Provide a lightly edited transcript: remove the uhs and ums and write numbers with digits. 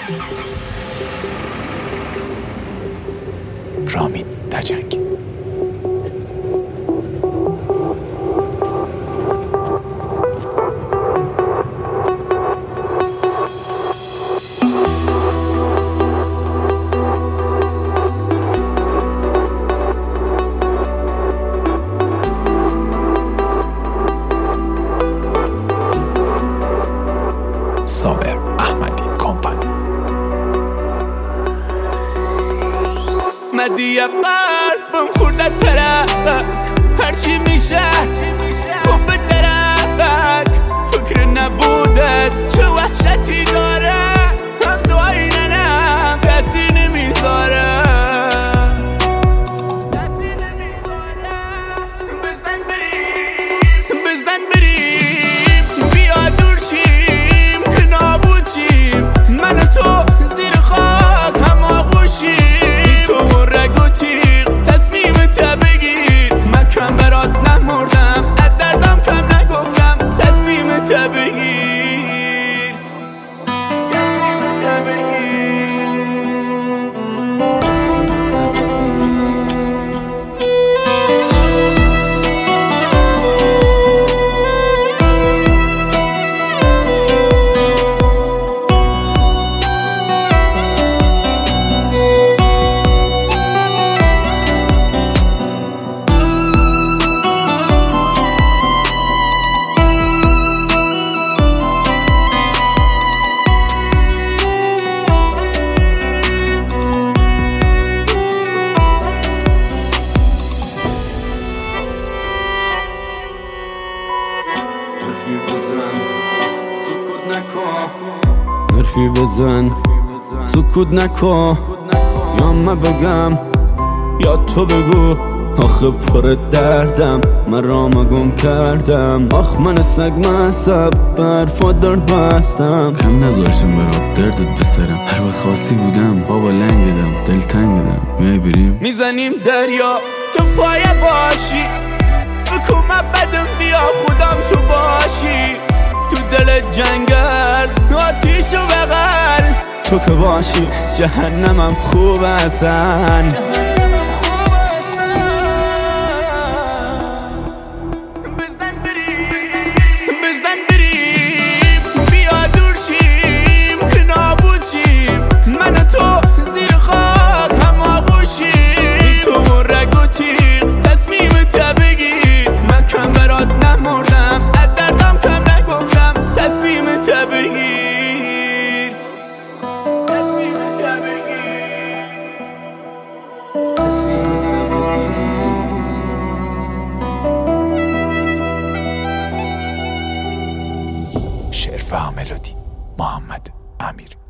رامین دجنگ. صابر احمدی کمپانی. مدی قلبم خورده ترک، هرچی میشه خوب به درک. فکر نبودت چه وحشتی داره، هم دعایی ننم کسی نمیذاره. بزن بریم بیا دور شیم که نابود شیم، من و تو زیر خاک هم آغوشیم. تو رگ و تیغ تصمیمت بگیر، من کم برات نمردم از دردم کم نگفتم. تصمیمت بگیر. حرفی بزن سکوت نکن، یا من بگم یا تو بگو. آخه پر دردم من رامو گم کردم، آخ من سگ مصب برفا درد بستم. کم نذاشتم برات دردت بسرم، هر وقت خواستی بودم بابا لنگدم دل تنگدم. میای بریم میزنیم دریا تو پای باشی، بکن من بدم بیا خودم تو باشی. تو دل جنگل آتیش و بغل، تو که باشی جهنمم خوب اصلا. بزن بریم بیا دور شیم که نابود شیم، من و تو زیر خاک هم آغوشیم. تو رگ و تیغ تصمیمت بگیر، من کم برات نمردم از دردم کم نگفتم. تصمیمت بگیر. شعر و ملودی محمد امیر.